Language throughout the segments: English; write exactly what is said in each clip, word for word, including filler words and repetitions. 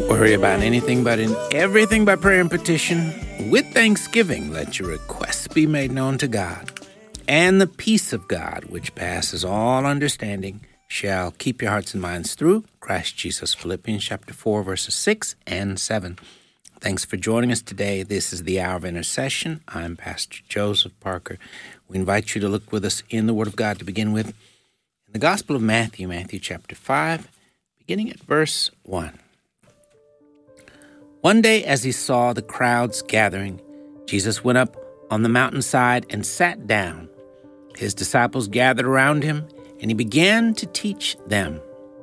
Don't worry about anything but in everything by prayer and petition. With thanksgiving, let your requests be made known to God. And the peace of God, which passes all understanding, shall keep your hearts and minds through Christ Jesus. Philippians chapter four, verses six and seven. Thanks for joining us today. This is the Hour of Intercession. I'm Pastor Joseph Parker. We invite you to look with us in the Word of God to begin with. In the Gospel of Matthew, Matthew chapter five, beginning at verse one. One day as he saw the crowds gathering, Jesus went up on the mountainside and sat down. His disciples gathered around him, and he began to teach them.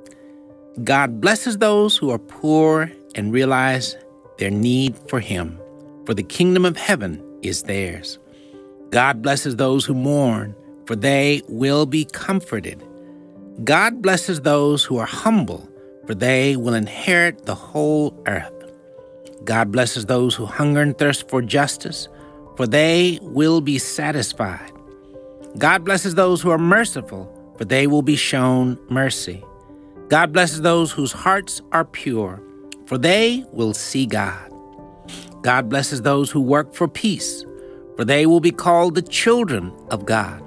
God blesses those who are poor and realize their need for him, for the kingdom of heaven is theirs. God blesses those who mourn, for they will be comforted. God blesses those who are humble, for they will inherit the whole earth. God blesses those who hunger and thirst for justice, for they will be satisfied. God blesses those who are merciful, for they will be shown mercy. God blesses those whose hearts are pure, for they will see God. God blesses those who work for peace, for they will be called the children of God.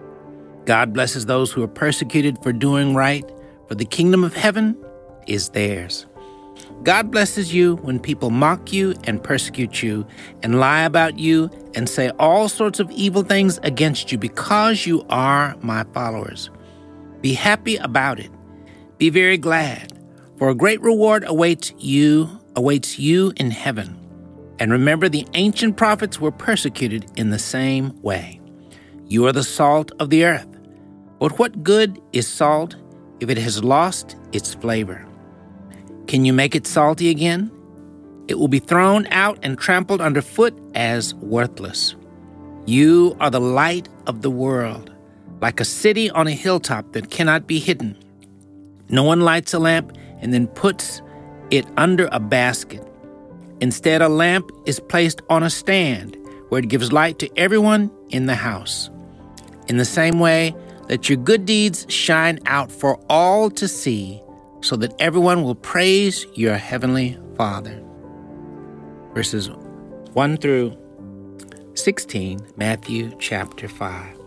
God blesses those who are persecuted for doing right, for the kingdom of heaven is theirs. God blesses you when people mock you and persecute you and lie about you and say all sorts of evil things against you because you are my followers. Be happy about it. Be very glad, for a great reward awaits you, awaits you in heaven. And remember, the ancient prophets were persecuted in the same way. You are the salt of the earth. But what good is salt if it has lost its flavor? Can you make it salty again? It will be thrown out and trampled underfoot as worthless. You are the light of the world, like a city on a hilltop that cannot be hidden. No one lights a lamp and then puts it under a basket. Instead, a lamp is placed on a stand where it gives light to everyone in the house. In the same way, let your good deeds shine out for all to see, so that everyone will praise your heavenly Father. Verses one through sixteen, Matthew chapter five.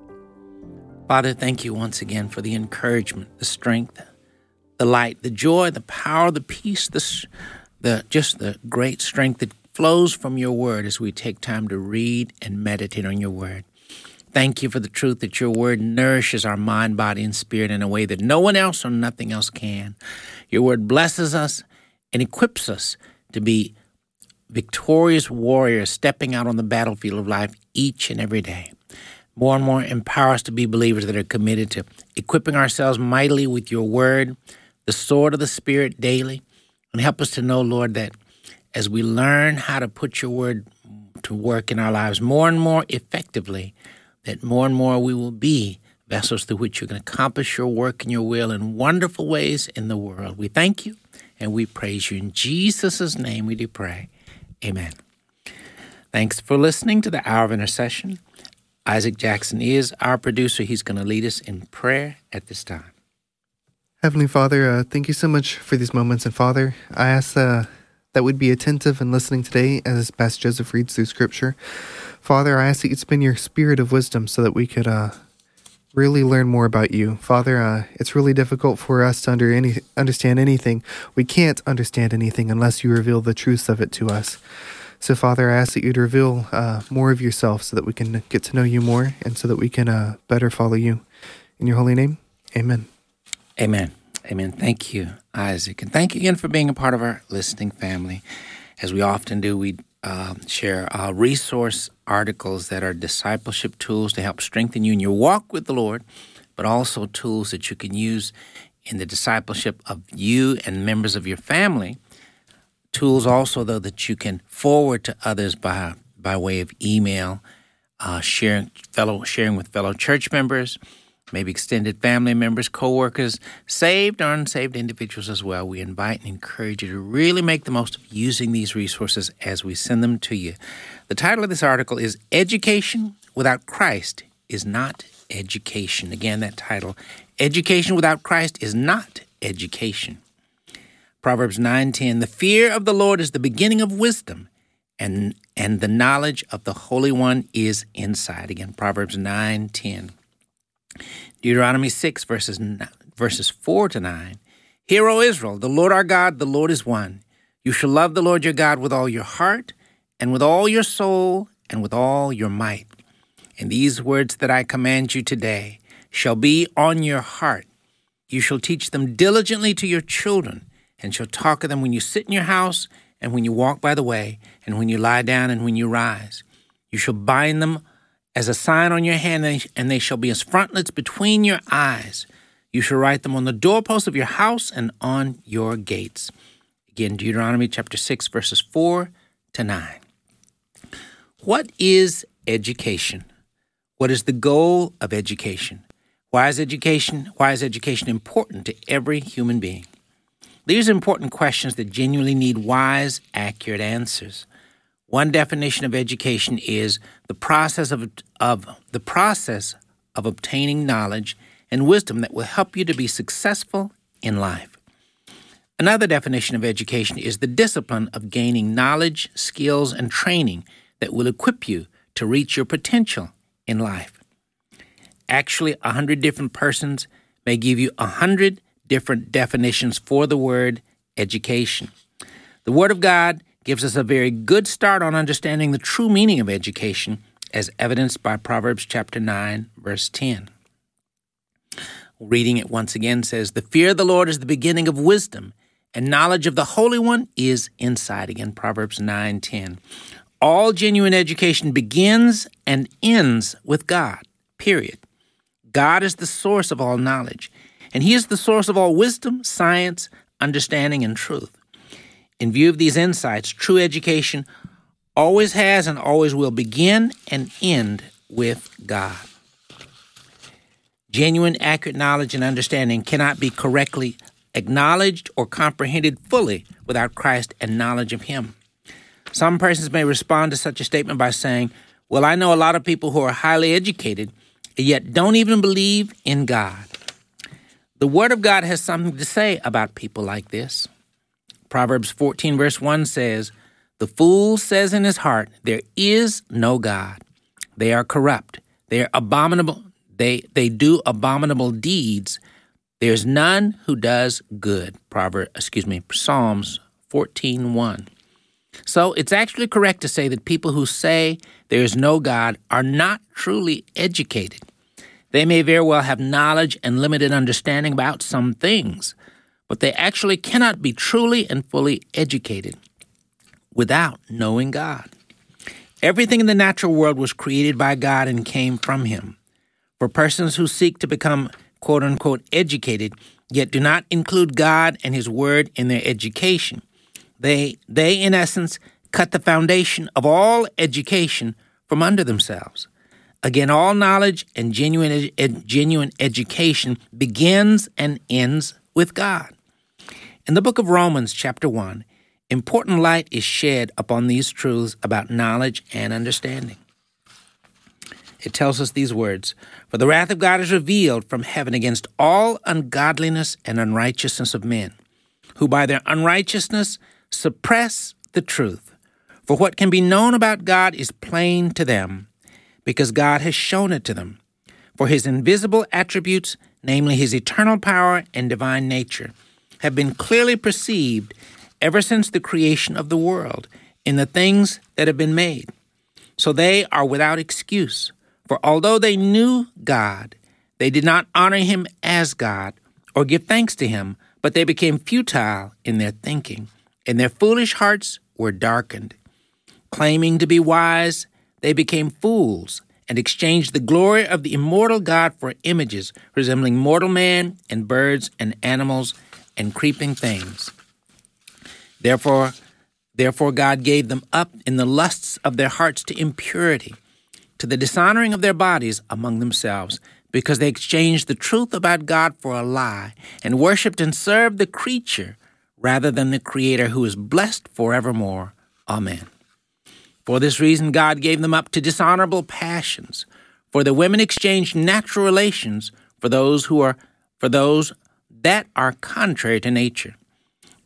Father, thank you once again for the encouragement, the strength, the light, the joy, the power, the peace, the, the just the great strength that flows from your word as we take time to read and meditate on your word. Thank you for the truth that your word nourishes our mind, body, and spirit in a way that no one else or nothing else can. Your word blesses us and equips us to be victorious warriors stepping out on the battlefield of life each and every day. More and more empower us to be believers that are committed to equipping ourselves mightily with your word, the sword of the Spirit daily, and help us to know, Lord, that as we learn how to put your word to work in our lives more and more effectively, that more and more we will be vessels through which you can accomplish your work and your will in wonderful ways in the world. We thank you and we praise you. In Jesus' name we do pray. Amen. Thanks for listening to the Hour of Intercession. Isaac Jackson is our producer. He's going to lead us in prayer at this time. Heavenly Father, uh, thank you so much for these moments. And Father, I ask uh, that we'd be attentive and listening today as Pastor Joseph reads through Scripture. Father, I ask that you'd spend your spirit of wisdom so that we could uh, really learn more about you. Father, uh, it's really difficult for us to under any, understand anything. We can't understand anything unless you reveal the truths of it to us. So, Father, I ask that you'd reveal uh, more of yourself so that we can get to know you more and so that we can uh, better follow you. In your holy name, amen. Amen. Amen. Thank you, Isaac. And thank you again for being a part of our listening family. As we often do, we uh, share uh, resource articles that are discipleship tools to help strengthen you in your walk with the Lord, but also tools that you can use in the discipleship of you and members of your family. Tools also, though, that you can forward to others by by way of email, uh, sharing fellow sharing with fellow church members, maybe extended family members, coworkers, saved or unsaved individuals as well. We invite and encourage you to really make the most of using these resources as we send them to you. The title of this article is Education Without Christ is Not Education. Again, that title, Education Without Christ is Not Education. Proverbs nine ten, the fear of the Lord is the beginning of wisdom, and, and the knowledge of the Holy One is insight. Again, Proverbs nine ten. Deuteronomy six, verses, verses four to nine. Hear, O Israel, the Lord our God, the Lord is one. You shall love the Lord your God with all your heart, and with all your soul, and with all your might. And these words that I command you today shall be on your heart. You shall teach them diligently to your children, and shall talk of them when you sit in your house, and when you walk by the way, and when you lie down, and when you rise. You shall bind them as a sign on your hand, and they shall be as frontlets between your eyes. You shall write them on the doorposts of your house and on your gates. Again, Deuteronomy chapter six, verses four to nine. What is education? What is the goal of education? Why is education, why is education important to every human being? These are important questions that genuinely need wise, accurate answers. One definition of education is the process of, of the process of obtaining knowledge and wisdom that will help you to be successful in life. Another definition of education is the discipline of gaining knowledge, skills, and training that will equip you to reach your potential in life. Actually, a hundred different persons may give you a hundred different definitions for the word education. The Word of God gives us a very good start on understanding the true meaning of education, as evidenced by Proverbs chapter nine, verse ten. Reading it once again says, the fear of the Lord is the beginning of wisdom, and knowledge of the Holy One is insight. Again, Proverbs nine ten. All genuine education begins and ends with God, period. God is the source of all knowledge, and He is the source of all wisdom, science, understanding, and truth. In view of these insights, true education always has and always will begin and end with God. Genuine, accurate knowledge and understanding cannot be correctly acknowledged or comprehended fully without Christ and knowledge of Him. Some persons may respond to such a statement by saying, well, I know a lot of people who are highly educated, yet don't even believe in God. The Word of God has something to say about people like this. Proverbs fourteen, verse one says, the fool says in his heart, there is no God. They are corrupt. They are abominable. They, they do abominable deeds. There's none who does good. Proverbs, excuse me, Psalms fourteen one. So it's actually correct to say that people who say there is no God are not truly educated. They may very well have knowledge and limited understanding about some things, but they actually cannot be truly and fully educated without knowing God. Everything in the natural world was created by God and came from Him. For persons who seek to become quote-unquote educated, yet do not include God and His Word in their education, They, they, in essence, cut the foundation of all education from under themselves. Again, all knowledge and genuine, ed, genuine education begins and ends with God. In the book of Romans, chapter one, important light is shed upon these truths about knowledge and understanding. It tells us these words, for the wrath of God is revealed from heaven against all ungodliness and unrighteousness of men, who by their unrighteousness suppress the truth. For what can be known about God is plain to them, because God has shown it to them. For His invisible attributes, namely His eternal power and divine nature, have been clearly perceived ever since the creation of the world in the things that have been made. So they are without excuse. For although they knew God, they did not honor Him as God or give thanks to Him, but they became futile in their thinking, and their foolish hearts were darkened. Claiming to be wise, they became fools and exchanged the glory of the immortal God for images resembling mortal man and birds and animals and creeping things. Therefore, therefore God gave them up in the lusts of their hearts to impurity, to the dishonoring of their bodies among themselves, because they exchanged the truth about God for a lie and worshipped and served the creature rather than the Creator, who is blessed forevermore. Amen. For this reason, God gave them up to dishonorable passions. For the women exchanged natural relations for those who are for those that are contrary to nature.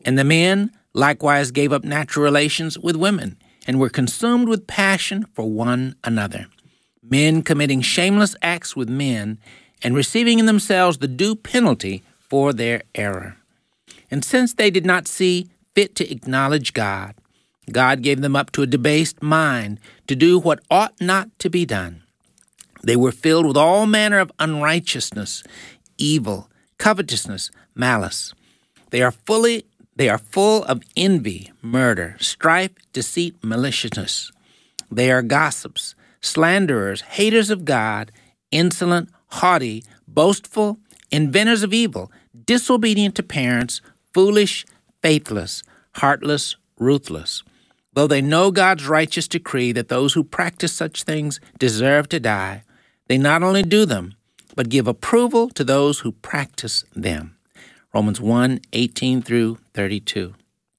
And the men likewise gave up natural relations with women and were consumed with passion for one another, men committing shameless acts with men and receiving in themselves the due penalty for their error. And since they did not see fit to acknowledge God, God gave them up to a debased mind to do what ought not to be done. They were filled with all manner of unrighteousness, evil, covetousness, malice. They are fully they are full of envy, murder, strife, deceit, maliciousness. They are gossips, slanderers, haters of God, insolent, haughty, boastful, inventors of evil, disobedient to parents, foolish, faithless, heartless, ruthless. Though they know God's righteous decree that those who practice such things deserve to die, they not only do them, but give approval to those who practice them. Romans one, eighteen through thirty-two.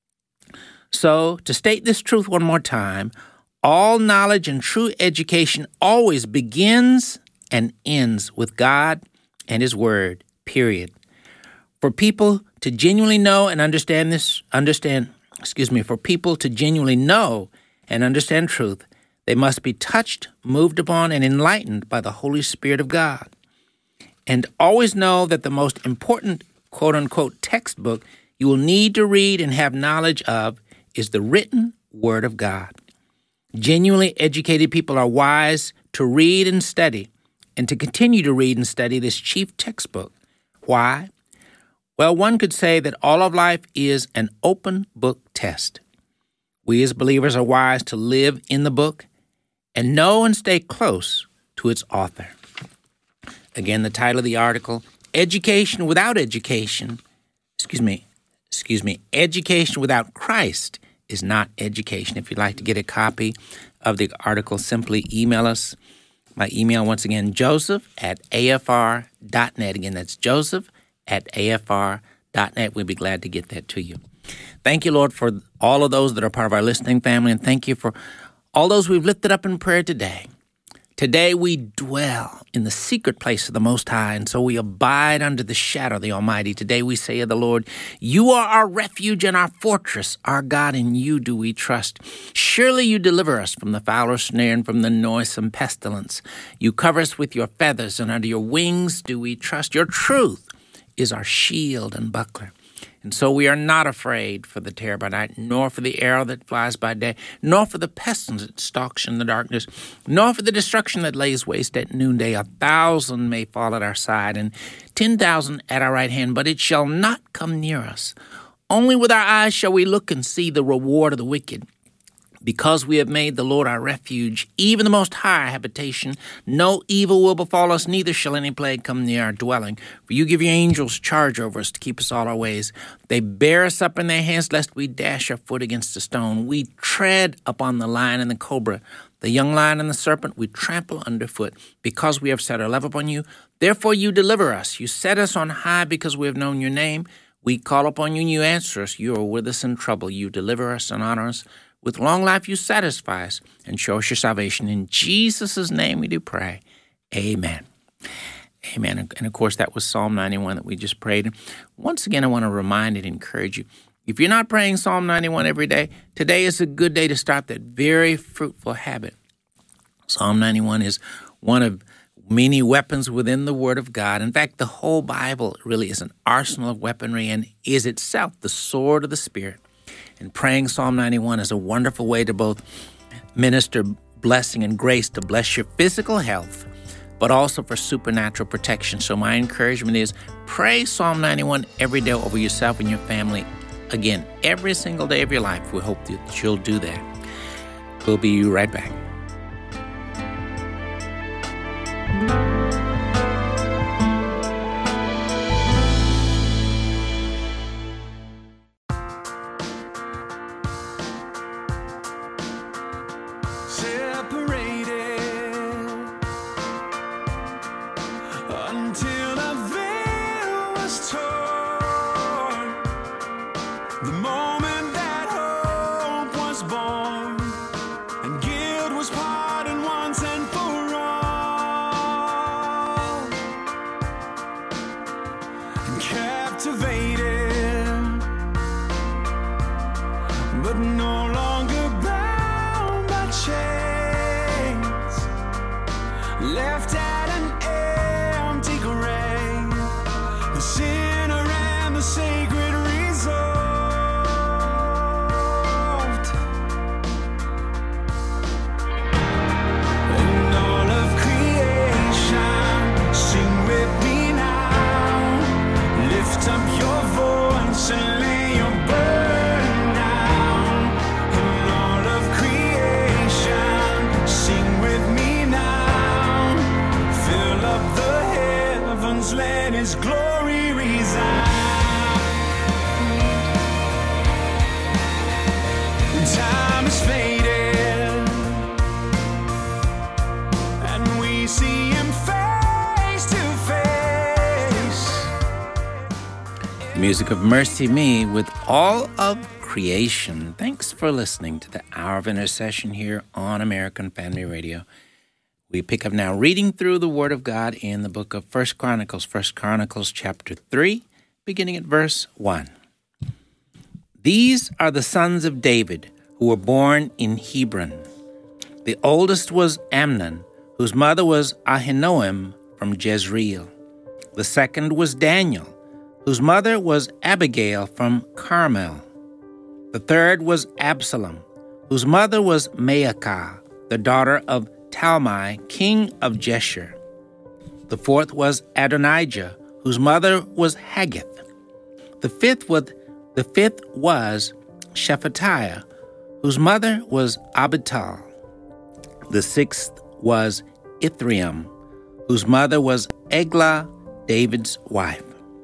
So, to state this truth one more time, all knowledge and true education always begins and ends with God and His Word, period. For people to genuinely know and understand this, understand, excuse me, for people to genuinely know and understand truth, they must be touched, moved upon, and enlightened by the Holy Spirit of God. And always know that the most important quote-unquote textbook you will need to read and have knowledge of is the written Word of God. Genuinely educated people are wise to read and study and to continue to read and study this chief textbook. Why? Well, one could say that all of life is an open book test. We as believers are wise to live in the book and know and stay close to its author. Again, the title of the article, Education Without Education, excuse me, excuse me, Education Without Christ is Not Education. If you'd like to get a copy of the article, simply email us. My email, once again, joseph at a f r dot net. Again, that's joseph at a f r dot net. We'd be glad to get that to you. Thank you, Lord, for all of those that are part of our listening family, and thank you for all those we've lifted up in prayer today. Today we dwell in the secret place of the Most High, and so we abide under the shadow of the Almighty. Today we say of the Lord, You are our refuge and our fortress, our God, in You do we trust. Surely You deliver us from the fowler's snare and from the noisome pestilence. You cover us with Your feathers, and under Your wings do we trust. Your truth is our shield and buckler. And so we are not afraid for the terror by night, nor for the arrow that flies by day, nor for the pestilence that stalks in the darkness, nor for the destruction that lays waste at noonday. A thousand may fall at our side, and ten thousand at our right hand, but it shall not come near us. Only with our eyes shall we look and see the reward of the wicked. Because we have made the Lord our refuge, even the Most High habitation, no evil will befall us, neither shall any plague come near our dwelling. For You give Your angels charge over us to keep us all our ways. They bear us up in their hands, lest we dash our foot against a stone. We tread upon the lion and the cobra, the young lion and the serpent we trample underfoot. Because we have set our love upon You, therefore You deliver us. You set us on high because we have known Your name. We call upon You and You answer us. You are with us in trouble. You deliver us and honor us. With long life You satisfy us and show us Your salvation. In Jesus' name we do pray. Amen. Amen. And of course, that was Psalm ninety-one that we just prayed. Once again, I want to remind and encourage you, if you're not praying Psalm ninety-one every day, today is a good day to start that very fruitful habit. Psalm ninety-one is one of many weapons within the Word of God. In fact, the whole Bible really is an arsenal of weaponry and is itself the sword of the Spirit. And praying Psalm ninety-one is a wonderful way to both minister blessing and grace to bless your physical health, but also for supernatural protection. So my encouragement is pray Psalm ninety-one every day over yourself and your family. Again, every single day of your life. We hope that you'll do that. We'll be right back. but no longer bound by chains, left at an empty grave, the sinner and the sacred resolved, and all of creation, sing with me now, lift up your voice and lay your burden down, and all of creation, sing with me now, fill up the heavens, let his glory resound. Time is faded, and we see him face to face. Music of Mercy Me with All of Creation. Thanks for listening to the Hour of Intercession here on American Family Radio. We pick up now reading through the Word of God in the book of First Chronicles, First Chronicles chapter three, beginning at verse one. These are the sons of David who were born in Hebron. The oldest was Amnon, whose mother was Ahinoam from Jezreel. The second was Daniel, whose mother was Abigail from Carmel. The third was Absalom, whose mother was Maacah, the daughter of Talmai, king of Geshur. The fourth was Adonijah, whose mother was Haggith. The fifth was, the fifth was Shephatiah, whose mother was Abital. The sixth was Ithream, whose mother was Eglah, David's wife.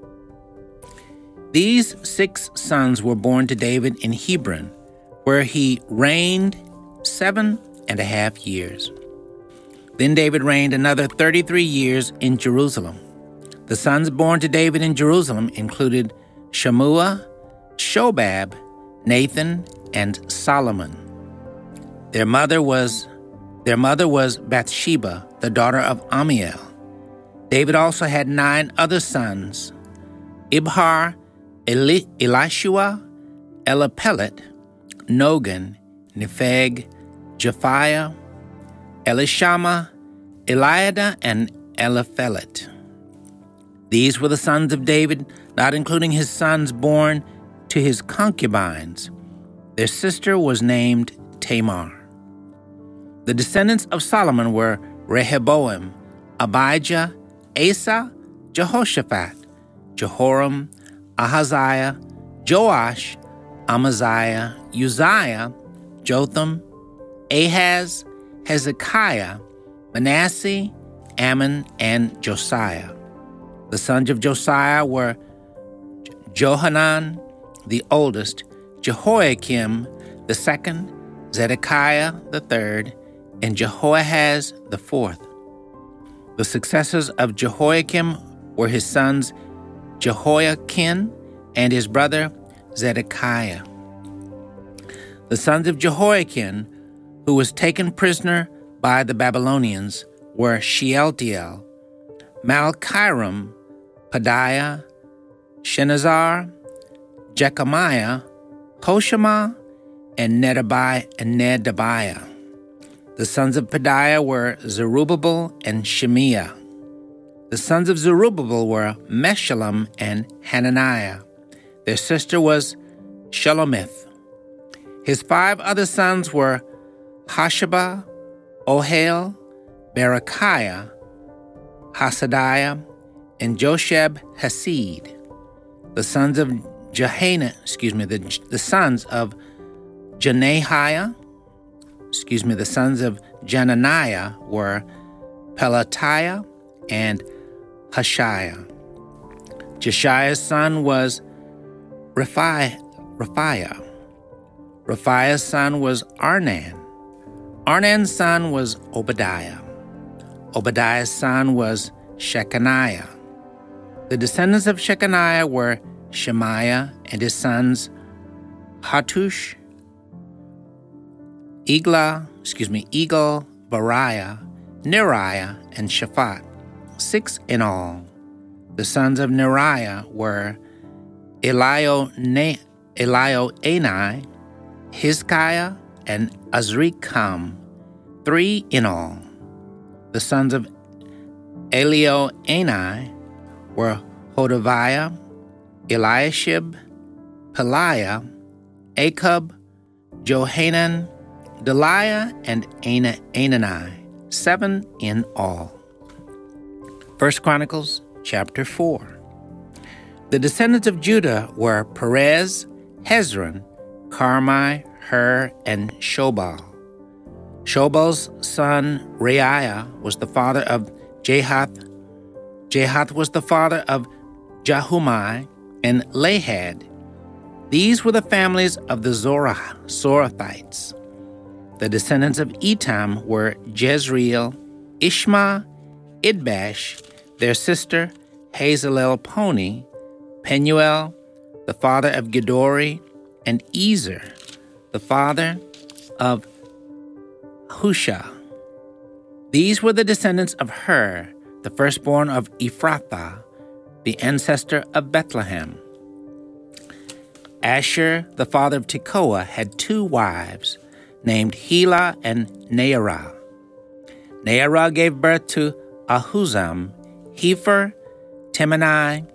These six sons were born to David in Hebron, where he reigned seven and a half years. Then David reigned another thirty-three years in Jerusalem. The sons born to David in Jerusalem included Shammua, Shobab, Nathan, and Solomon. Their mother was their mother was Bathsheba, the daughter of Amiel. David also had nine other sons: Ibhar, Eli- Elishua, Eliphelet, Nogan, Nepheg, Japhiah, Elishama, Eliada, and Eliphelet. These were the sons of David, not including his sons born to his concubines. Their sister was named Tamar. The descendants of Solomon were Rehoboam, Abijah, Asa, Jehoshaphat, Jehoram, Ahaziah, Joash, Amaziah, Uzziah, Jotham, Ahaz, Hezekiah, Manasseh, Ammon, and Josiah. The sons of Josiah were Johanan, the oldest, Jehoiakim, the second, Zedekiah, the third, and Jehoahaz, the fourth. The successors of Jehoiakim were his sons Jehoiakim and his brother Zedekiah. The sons of Jehoiakim, who was taken prisoner by the Babylonians, were Shealtiel, Malchiram, Pedaiah, Shenazar, Jechamiah, Hoshama, and Nedabai and Nedabiah. The sons of Pedaiah were Zerubbabel and Shemiah. The sons of Zerubbabel were Meshullam and Hananiah. Their sister was Shelomith. His five other sons were Hashabah, Ohel, Berechiah, Hasadiah, and Josheb Hasid. The sons of Jehana, excuse me, the, the sons of Jenahiah, excuse me, the sons of Jananiah were Pelatiah and Hashiah. Jeshiah's son was Raphi, Raphiah. Raphiah's son was Arnan. Arnan's son was Obadiah. Obadiah's son was Shechaniah. The descendants of Shechaniah were Shemaiah and his sons Hattush, Eglah, excuse me, Egal, Bariah, Neriah, and Shaphat, six in all. The sons of Neriah were Elio, Elioenai, Hizkiah, and Azrikam, three in all. The sons of Elioenai were Hodaviah, Eliashib, Peliah, Akub, Johanan, Deliah, and Ana- Anani, seven in all. First Chronicles chapter four. The descendants of Judah were Perez, Hezron, Carmi, Hur, and Shobal. Shobal's son Reiah was the father of Jahath. Jahath was the father of Jahumai and Lahad. These were the families of the Zorah, Zorathites. The descendants of Etam were Jezreel, Ishma, Idbash, their sister Hazelel Poni, Penuel, the father of Gedori, and Ezer, the father of Husha. These were the descendants of Hur, the firstborn of Ephrathah, the ancestor of Bethlehem. Asher, the father of Tekoa, had two wives, named Helah and Naarah. Naarah gave birth to Ahuzam, Hepher, Temani,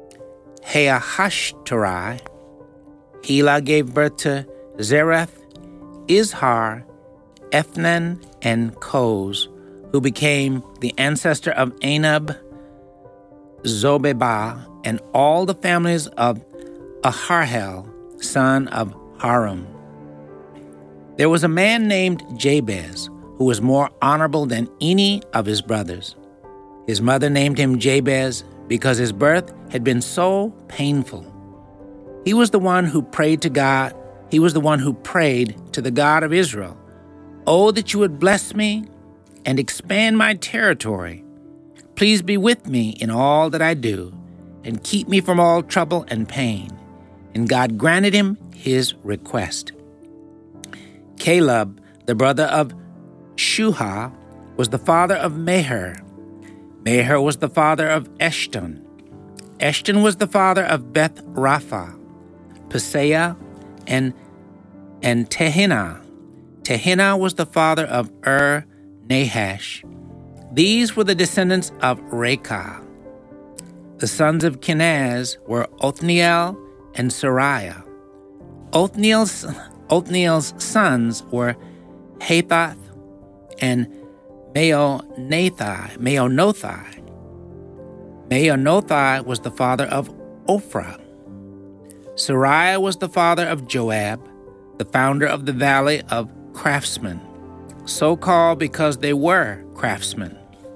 Haahashtarai. Helah gave birth to Zereth, Izhar, Ethnan, and Koz, who became the ancestor of Anab, Zobebah, and all the families of Aharhel, son of Harum. There was a man named Jabez, who was more honorable than any of his brothers. His mother named him Jabez because his birth had been so painful. He was the one who prayed to God. He was the one who prayed to the God of Israel, "Oh, that you would bless me and expand my territory. Please be with me in all that I do and keep me from all trouble and pain." And God granted him his request. Caleb, the brother of Shuha, was the father of Meher. Meher was the father of Eshton. Eshton was the father of Beth Rapha, Paseah, and, and Tehinnah. Tehinnah was the father of Ur Nahash. These were the descendants of Rekah. The sons of Kenaz were Othniel and Sariah. Othniel's, Othniel's sons were Hathath and Meonothai. Meonothai. Meonothai was the father of Ophrah. Sariah was the father of Joab, the founder of the valley of craftsmen, so called because they were craftsmen.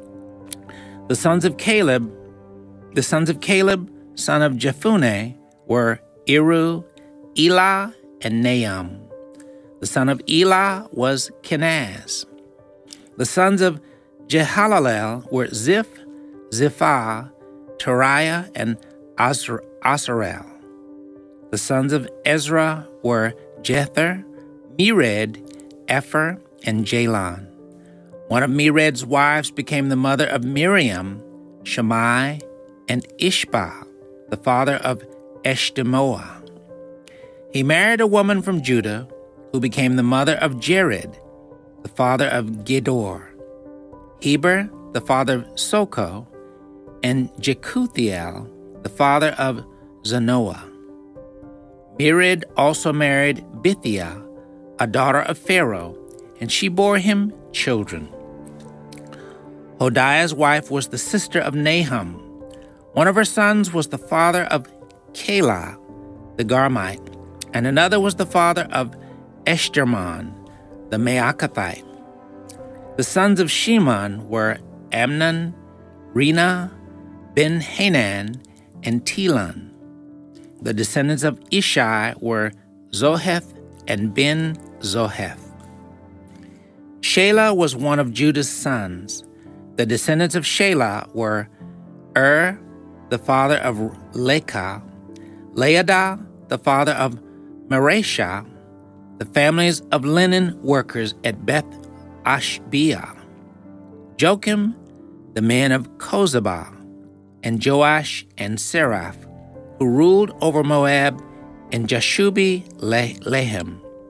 The sons of Caleb, the sons of Caleb, son of Jephunneh, were Iru, Elah, and Nahum. The son of Elah was Kenaz. The sons of Jehalalel were Ziph, Ziphah, Teriah, and Asarel. The sons of Ezra were Jether, Mered, Epher, and Jalon. One of Mered's wives became the mother of Miriam, Shammai, and Ishbah, the father of Eshtemoa. He married a woman from Judah who became the mother of Jared, the father of Gedor, Heber, the father of Soko, and Jekuthiel, the father of Zanoah. Mered also married Bithiah, a daughter of Pharaoh, and she bore him children. Hodiah's wife was the sister of Nahum. One of her sons was the father of Keilah, the Garmite, and another was the father of Eshtermon, the Maacathite. The sons of Shimon were Amnon, Rena, Ben-Hanan, and Telon. The descendants of Ishai were Zoheth and Ben-Zoheth. Shelah was one of Judah's sons. The descendants of Shelah were Ur, the father of Lekah, Leadah, the father of Mareshah, the families of linen workers at Beth Ashbea, Joachim, the man of Kozabah, and Joash and Seraph, who ruled over Moab, and Jashubi Lehem.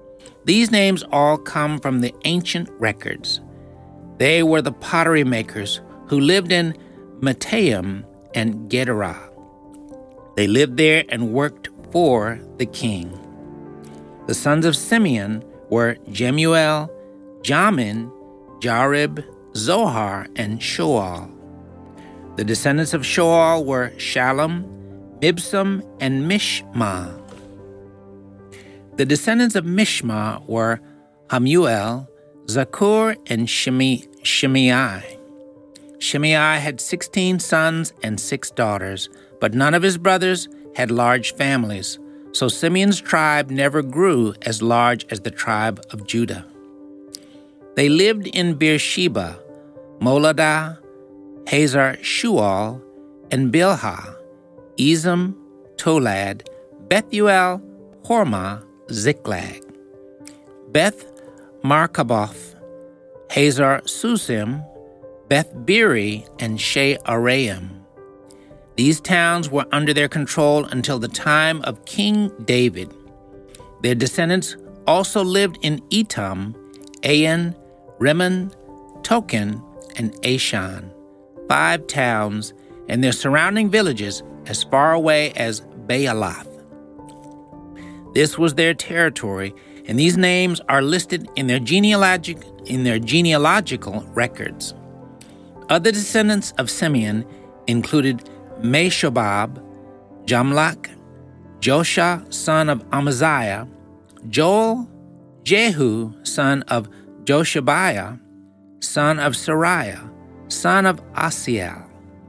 These names all come from the ancient records. They were the pottery makers who lived in Mataim and Gederah. They lived there and worked for the king. The sons of Simeon were Jemuel, Jamin, Jarib, Zohar, and Shoal. The descendants of Shoal were Shalom, Mibsam, and Mishma. The descendants of Mishma were Hamuel, Zakur, and Shimei. Shimei. Shimei had sixteen sons and six daughters, but none of his brothers had large families, so Simeon's tribe never grew as large as the tribe of Judah. They lived in Beersheba, Moladah, Hazar Shual, and Bilhah, Ezem, Tolad, Bethuel, Hormah, Ziklag, Beth Markaboth, Hazar Susim, Beth Biri, and She'araim. These towns were under their control until the time of King David. Their descendants also lived in Etam, Ain, Rimmon, Token, and Ashan, five towns, and their surrounding villages as far away as Baalath. This was their territory, and these names are listed in their genealogic in their genealogical records. Other descendants of Simeon included Meshobab, Jamlach, Josha, son of Amaziah, Joel, Jehu, son of Joshabiah, son of Sariah, son of Asiel,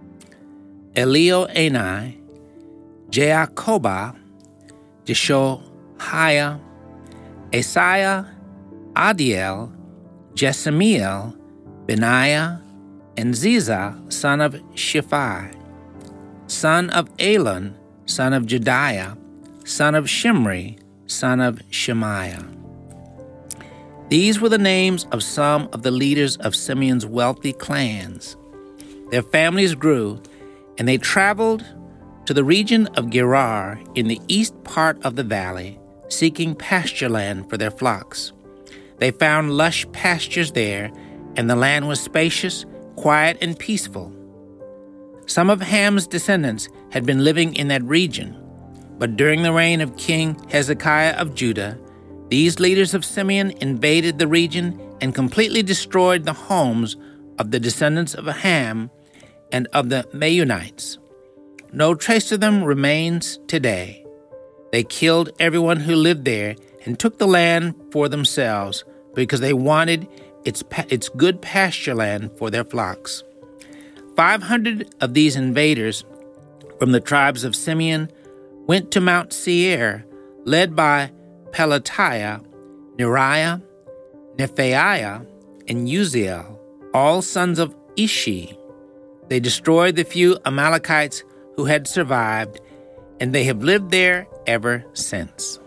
Elioenai, Jaakobah, Jeshoiah, Asaiah, Adiel, Jesamiel, Benaiah, and Ziza, son of Shiphi, son of Elon, son of Jediah, son of Shimri, son of Shemaiah. These were the names of some of the leaders of Simeon's wealthy clans. Their families grew, and they traveled to the region of Gerar in the east part of the valley, seeking pasture land for their flocks. They found lush pastures there, and the land was spacious, quiet, and peaceful. Some of Ham's descendants had been living in that region, but during the reign of King Hezekiah of Judah, these leaders of Simeon invaded the region and completely destroyed the homes of the descendants of Ham and of the Meunites. No trace of them remains today. They killed everyone who lived there and took the land for themselves because they wanted its, its good pasture land for their flocks. Five hundred of these invaders from the tribes of Simeon went to Mount Seir, led by Pelatiah, Neriah, Nephaiah, and Uziel, all sons of Ishi. They destroyed the few Amalekites who had survived, and they have lived there ever since.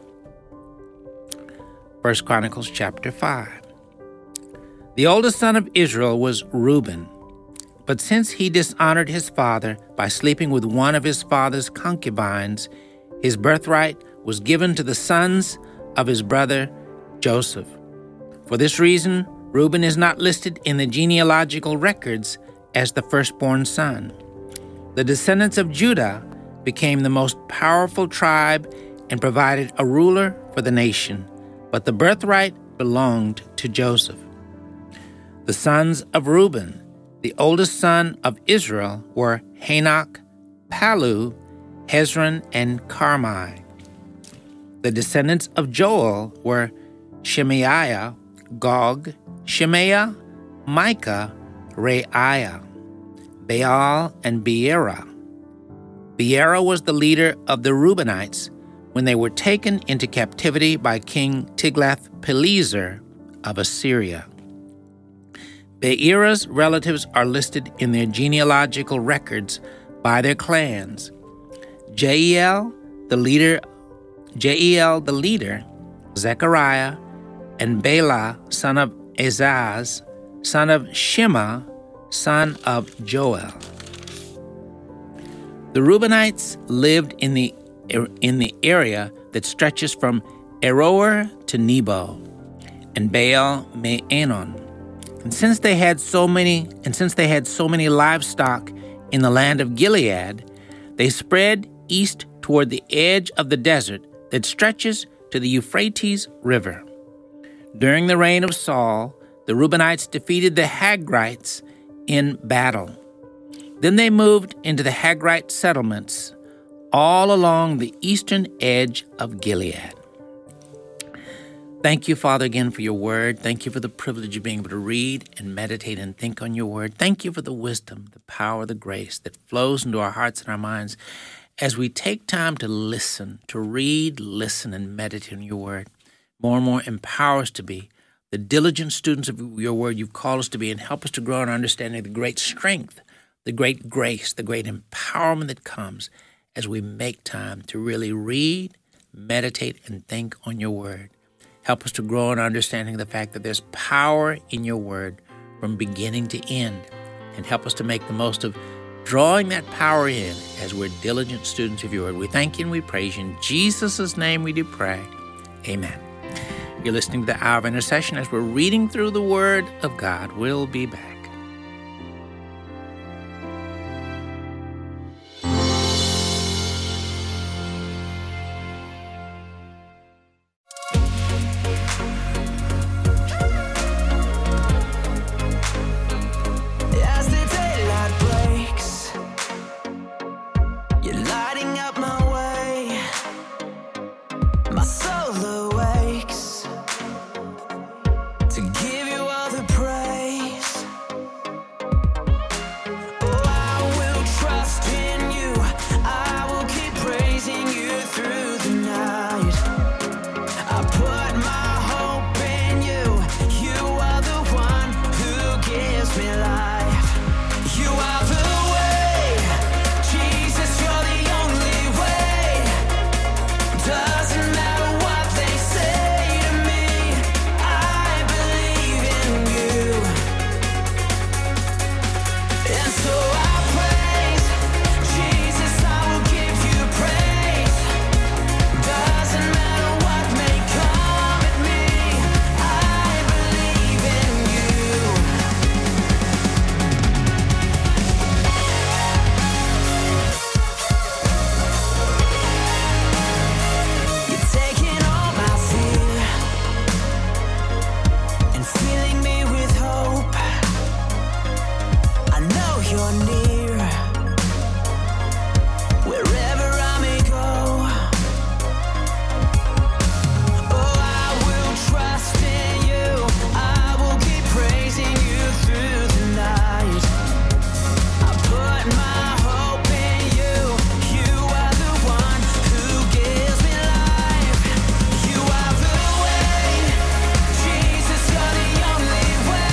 First Chronicles chapter five. The oldest son of Israel was Reuben, but since he dishonored his father by sleeping with one of his father's concubines, his birthright was given to the sons of his brother Joseph. For this reason, Reuben is not listed in the genealogical records as the firstborn son. The descendants of Judah became the most powerful tribe and provided a ruler for the nation, but the birthright belonged to Joseph. The sons of Reuben, the oldest son of Israel, were Hanok, Palu, Hezron, and Carmi. The descendants of Joel were Shemaiah, Gog, Shemaiah, Micah, Reiah, Baal, and Beerah. Beerah was the leader of the Reubenites when they were taken into captivity by King Tiglath-Pileser of Assyria. Beerah's relatives are listed in their genealogical records by their clans. Jeiel, the leader, Jeiel, the leader, Zechariah, and Bela, son of Azaz, son of Shema, son of Joel. The Reubenites lived in the in the area that stretches from Aroer to Nebo. and Baal Meonon. And since they had so many, and since they had so many livestock in the land of Gilead, they spread east toward the edge of the desert that stretches to the Euphrates River. During the reign of Saul, the Reubenites defeated the Hagrites in battle. Then they moved into the Hagrite settlements all along the eastern edge of Gilead. Thank you, Father, again for your word. Thank you for the privilege of being able to read and meditate and think on your word. Thank you for the wisdom, the power, the grace that flows into our hearts and our minds as we take time to listen, to read, listen, and meditate on your word. More and more empower us to be the diligent students of your word you've called us to be, and help us to grow in our understanding of the great strength, the great grace, the great empowerment that comes as we make time to really read, meditate, and think on your word. Help us to grow in our understanding of the fact that there's power in your word from beginning to end, and help us to make the most of drawing that power in as we're diligent students of your word. We thank you and we praise you. In Jesus' name we do pray. Amen. You're listening to the Hour of Intercession as we're reading through the Word of God. We'll be back. As the daylight breaks, you're lighting up my way. My soul awakes to give you all the praise. Oh, I will trust in you. I will keep praising you through the night. I put my hope in you. You are the one who gives me life. You are the way, Jesus, you're the only way. Doesn't matter what they say to me, I believe in you. And so I praise, Jesus, I will give you praise. Doesn't matter what may come at me, I believe in you. You're taking all my fear and filling me with hope. I know you're near wherever I may go. Oh, I will trust in you. I will keep praising you through the night. I put my hope in you. You are the one who gives me life. You are the way, Jesus, you're the only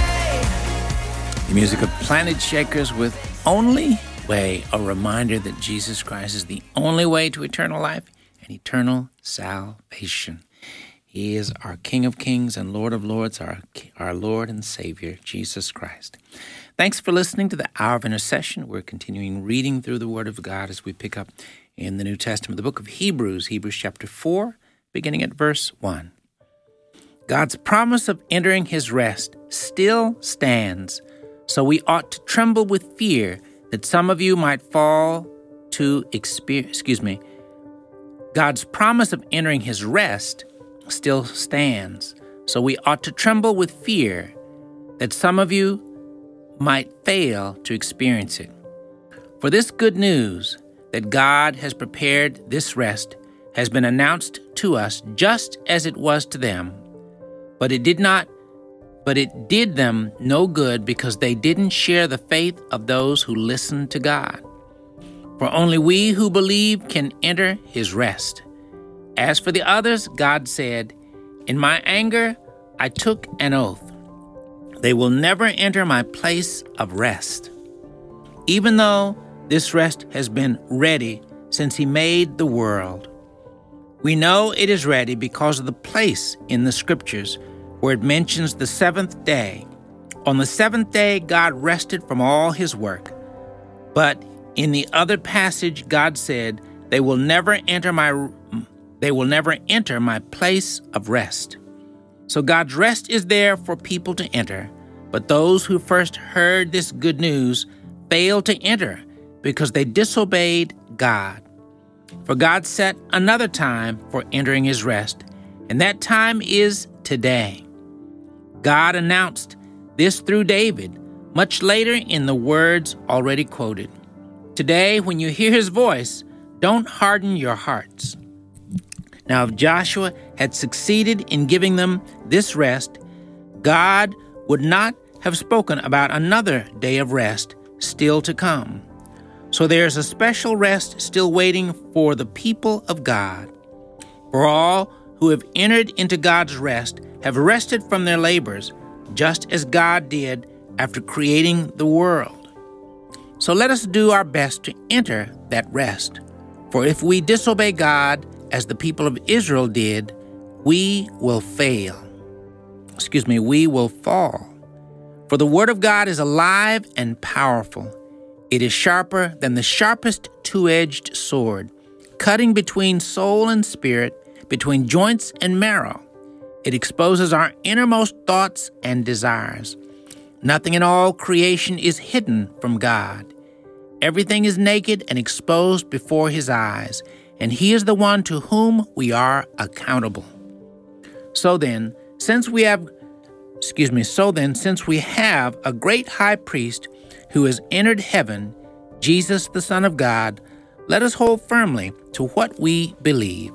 way. The music of Planet Shakers with Only Way, a reminder that Jesus Christ is the only way to eternal life and eternal salvation. He is our King of Kings and Lord of Lords, our, our Lord and Savior, Jesus Christ. Thanks for listening to the Hour of Intercession. We're continuing reading through the Word of God as we pick up in the New Testament, the book of Hebrews, Hebrews chapter four, beginning at verse one. God's promise of entering his rest still stands, so we ought to tremble with fear that some of you might fall to experience, excuse me, God's promise of entering his rest still stands, so we ought to tremble with fear that some of you might fail to experience it. For this good news that God has prepared this rest has been announced to us just as it was to them, but it did not But it did them no good because they didn't share the faith of those who listened to God. For only we who believe can enter his rest. As for the others, God said, "In my anger I took an oath. They will never enter my place of rest." Even though this rest has been ready since he made the world. We know it is ready because of the place in the scriptures where it mentions the seventh day. On the seventh day, God rested from all his work. But in the other passage, God said, "They will never enter my they will never enter my place of rest." So God's rest is there for people to enter, but those who first heard this good news failed to enter because they disobeyed God. For God set another time for entering his rest, and that time is today. God announced this through David, much later in the words already quoted. Today, when you hear his voice, don't harden your hearts. Now, if Joshua had succeeded in giving them this rest, God would not have spoken about another day of rest still to come. So there is a special rest still waiting for the people of God. For all who have entered into God's rest have rested from their labors, just as God did after creating the world. So let us do our best to enter that rest. For if we disobey God, as the people of Israel did, we will fail. Excuse me, we will fall. For the word of God is alive and powerful. It is sharper than the sharpest two-edged sword, cutting between soul and spirit, between joints and marrow. It exposes our innermost thoughts and desires. Nothing in all creation is hidden from God. Everything is naked and exposed before his eyes, and he is the one to whom we are accountable. So then, since we have, excuse me, so then, since we have a great high priest who has entered heaven, Jesus, the Son of God, let us hold firmly to what we believe.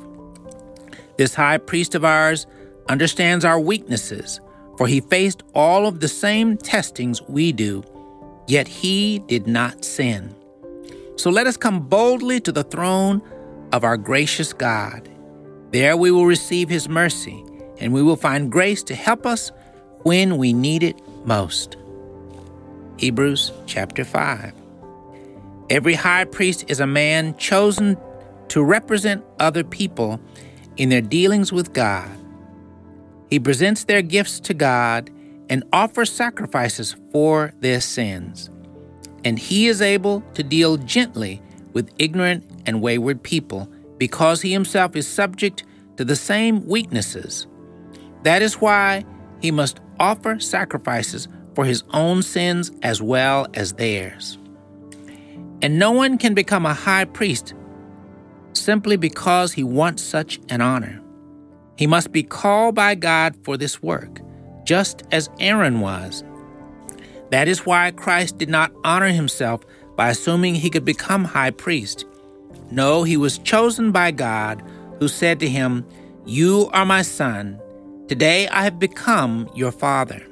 This high priest of ours understands our weaknesses, for he faced all of the same testings we do, yet he did not sin. So let us come boldly to the throne of our gracious God. There we will receive his mercy, and we will find grace to help us when we need it most. Hebrews chapter five. Every high priest is a man chosen to represent other people in their dealings with God. He presents their gifts to God and offers sacrifices for their sins. And he is able to deal gently with ignorant and wayward people because he himself is subject to the same weaknesses. That is why he must offer sacrifices for his own sins as well as theirs. And no one can become a high priest simply because he wants such an honor. He must be called by God for this work, just as Aaron was. That is why Christ did not honor himself by assuming he could become high priest. No, he was chosen by God, who said to him, "You are my son. Today I have become your father."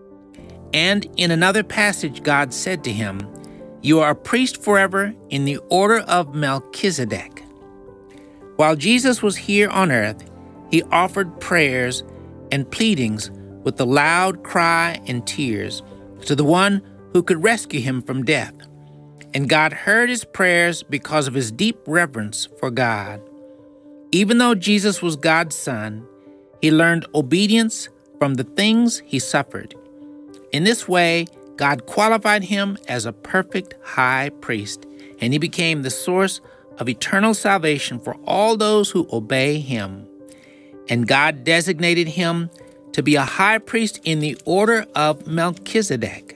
And in another passage, God said to him, "You are a priest forever in the order of Melchizedek." While Jesus was here on earth, he offered prayers and pleadings with a loud cry and tears to the one who could rescue him from death. And God heard his prayers because of his deep reverence for God. Even though Jesus was God's son, he learned obedience from the things he suffered. In this way, God qualified him as a perfect high priest, and he became the source of eternal salvation for all those who obey him. And God designated him to be a high priest in the order of Melchizedek.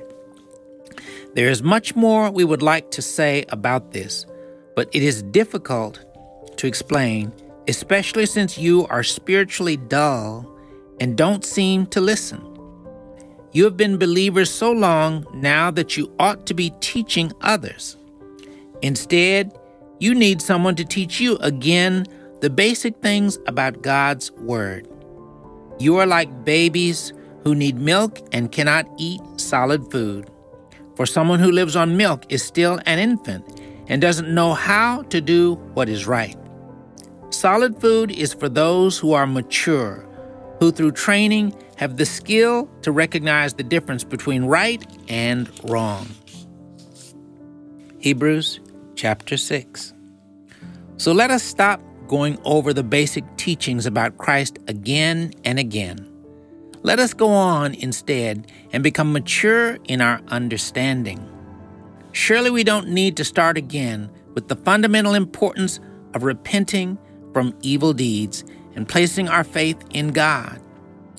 There is much more we would like to say about this, but it is difficult to explain, especially since you are spiritually dull and don't seem to listen. You have been believers so long now that you ought to be teaching others. Instead, you need someone to teach you again the basic things about God's Word. You are like babies who need milk and cannot eat solid food. For someone who lives on milk is still an infant and doesn't know how to do what is right. Solid food is for those who are mature, who through training have the skill to recognize the difference between right and wrong. Hebrews chapter six. So let us stop going over the basic teachings about Christ again and again. Let us go on instead and become mature in our understanding. Surely we don't need to start again with the fundamental importance of repenting from evil deeds and placing our faith in God.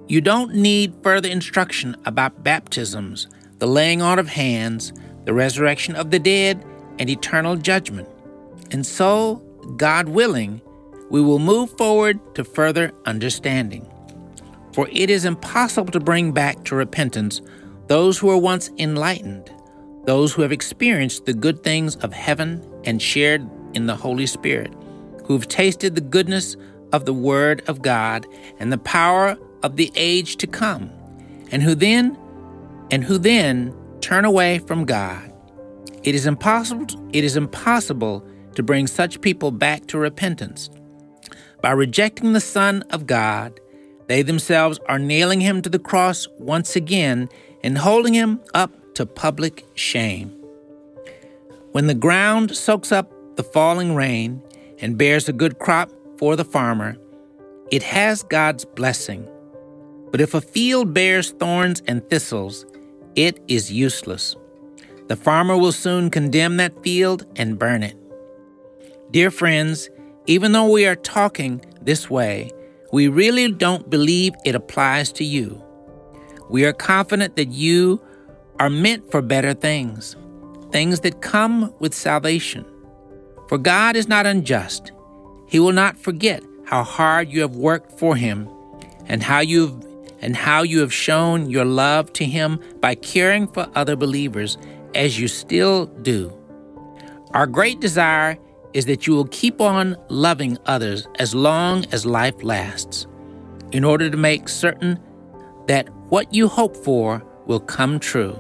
You don't need further instruction about baptisms, the laying on of hands, the resurrection of the dead, and eternal judgment. And so, God willing, we will move forward to further understanding. For it is impossible to bring back to repentance those who were once enlightened, those who have experienced the good things of heaven and shared in the Holy Spirit, who've tasted the goodness of the Word of God and the power of the age to come, and who then and who then turn away from God. It is impossible, it is impossible to bring such people back to repentance. By rejecting the Son of God, they themselves are nailing him to the cross once again and holding him up to public shame. When the ground soaks up the falling rain and bears a good crop for the farmer, it has God's blessing. But if a field bears thorns and thistles, it is useless. The farmer will soon condemn that field and burn it. Dear friends, even though we are talking this way, we really don't believe it applies to you. We are confident that you are meant for better things, things that come with salvation. For God is not unjust. He will not forget how hard you have worked for him and how you've and how you have shown your love to him by caring for other believers as you still do. Our great desire is that you will keep on loving others as long as life lasts, in order to make certain that what you hope for will come true.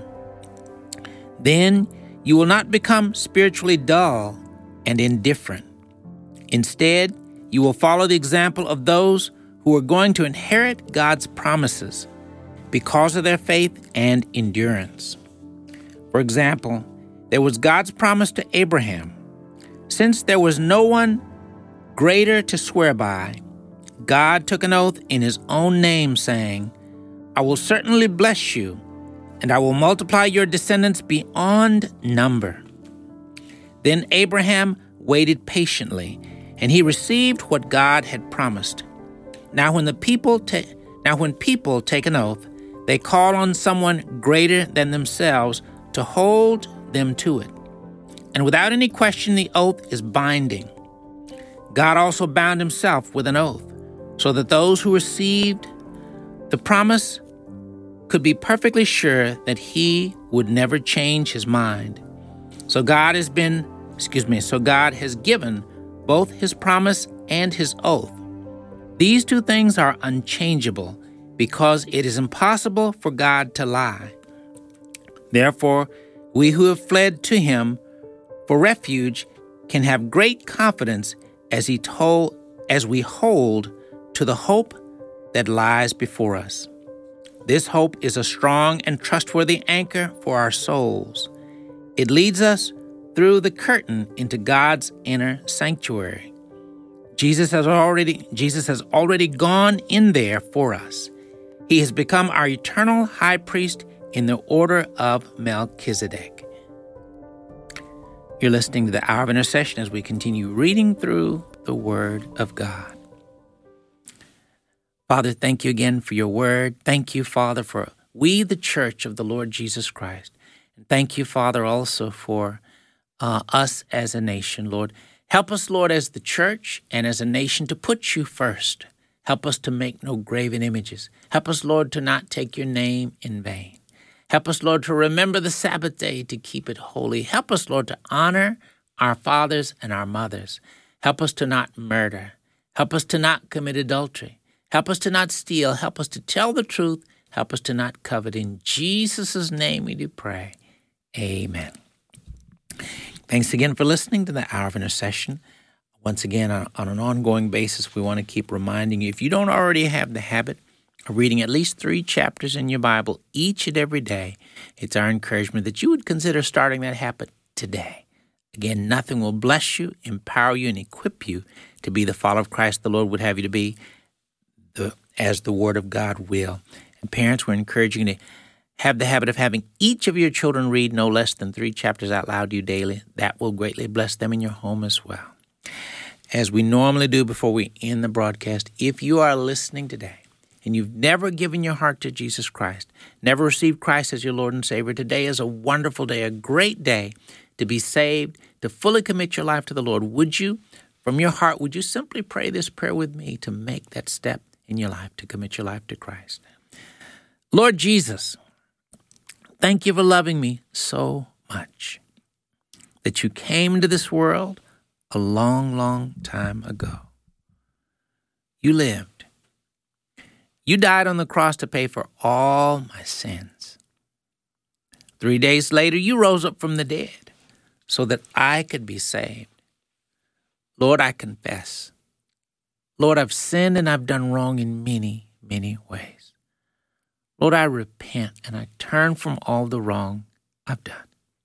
Then you will not become spiritually dull and indifferent. Instead, you will follow the example of those who are going to inherit God's promises because of their faith and endurance. For example, there was God's promise to Abraham. Since there was no one greater to swear by, God took an oath in his own name, saying, "I will certainly bless you, and I will multiply your descendants beyond number." Then Abraham waited patiently, and he received what God had promised. Now when the people ta- now when people take an oath, they call on someone greater than themselves to hold them to it. And without any question, the oath is binding. God also bound himself with an oath, so that those who received the promise could be perfectly sure that he would never change his mind. So God has been, excuse me, so God has given both his promise and his oath. These two things are unchangeable because it is impossible for God to lie. Therefore, we who have fled to him for refuge can have great confidence as he told, as we hold to the hope that lies before us. This hope is a strong and trustworthy anchor for our souls. It leads us through the curtain into God's inner sanctuary. Jesus has already, Jesus has already gone in there for us. He has become our eternal high priest in the order of Melchizedek. You're listening to the Hour of Intercession as we continue reading through the Word of God. Father, thank you again for your word. Thank you, Father, for we, the church of the Lord Jesus Christ. And thank you, Father, also for uh, us as a nation, Lord. Help us, Lord, as the church and as a nation to put you first. Help us to make no graven images. Help us, Lord, to not take your name in vain. Help us, Lord, to remember the Sabbath day, to keep it holy. Help us, Lord, to honor our fathers and our mothers. Help us to not murder. Help us to not commit adultery. Help us to not steal. Help us to tell the truth. Help us to not covet. In Jesus' name we do pray. Amen. Thanks again for listening to the Hour of Intercession. Once again, on, on an ongoing basis, we want to keep reminding you, if you don't already have the habit of reading at least three chapters in your Bible each and every day, it's our encouragement that you would consider starting that habit today. Again, nothing will bless you, empower you, and equip you to be the follower of Christ the Lord would have you to be, the, as the Word of God will. And parents, we're encouraging you to have the habit of having each of your children read no less than three chapters out loud to you daily. That will greatly bless them in your home as well. As we normally do before we end the broadcast, if you are listening today and you've never given your heart to Jesus Christ, never received Christ as your Lord and Savior, today is a wonderful day, a great day to be saved, to fully commit your life to the Lord. Would you, from your heart, would you simply pray this prayer with me to make that step in your life, to commit your life to Christ? Lord Jesus, thank you for loving me so much that you came into this world a long, long time ago. You lived. You died on the cross to pay for all my sins. Three days later, you rose up from the dead so that I could be saved. Lord, I confess. Lord, I've sinned and I've done wrong in many, many ways. Lord, I repent and I turn from all the wrong I've done.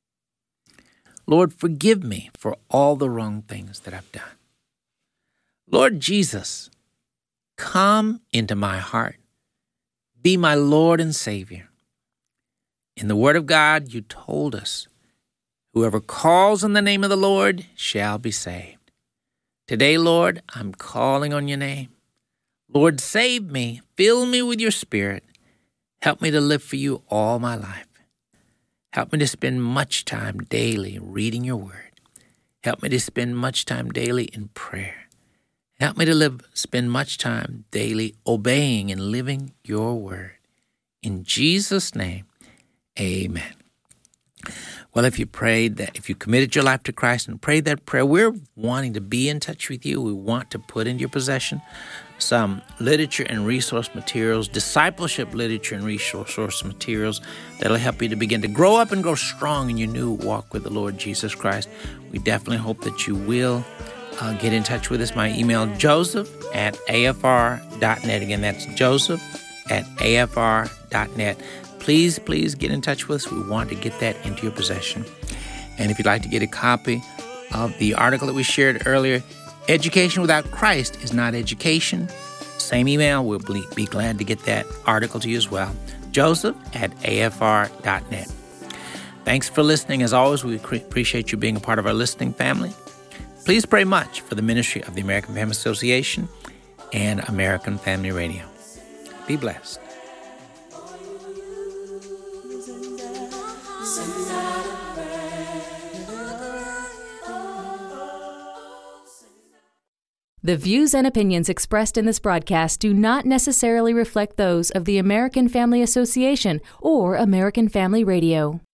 Lord, forgive me for all the wrong things that I've done. Lord Jesus, come into my heart. Be my Lord and Savior. In the Word of God, you told us, whoever calls on the name of the Lord shall be saved. Today, Lord, I'm calling on your name. Lord, save me. Fill me with your Spirit. Help me to live for you all my life. Help me to spend much time daily reading your word. Help me to spend much time daily in prayer. Help me to live, spend much time daily obeying and living your word. In Jesus' name, amen. Well, if you prayed that, if you committed your life to Christ and prayed that prayer, we're wanting to be in touch with you. We want to put into your possession some literature and resource materials, discipleship literature and resource materials that'll help you to begin to grow up and grow strong in your new walk with the Lord Jesus Christ. We definitely hope that you will uh, get in touch with us. My email, joseph at a f r dot net. Again, that's joseph at a f r dot net. Please, please get in touch with us. We want to get that into your possession. And if you'd like to get a copy of the article that we shared earlier, Education Without Christ is Not Education, same email. We'll be glad to get that article to you as well. Joseph at a f r dot net. Thanks for listening. As always, we appreciate you being a part of our listening family. Please pray much for the ministry of the American Family Association and American Family Radio. Be blessed. The views and opinions expressed in this broadcast do not necessarily reflect those of the American Family Association or American Family Radio.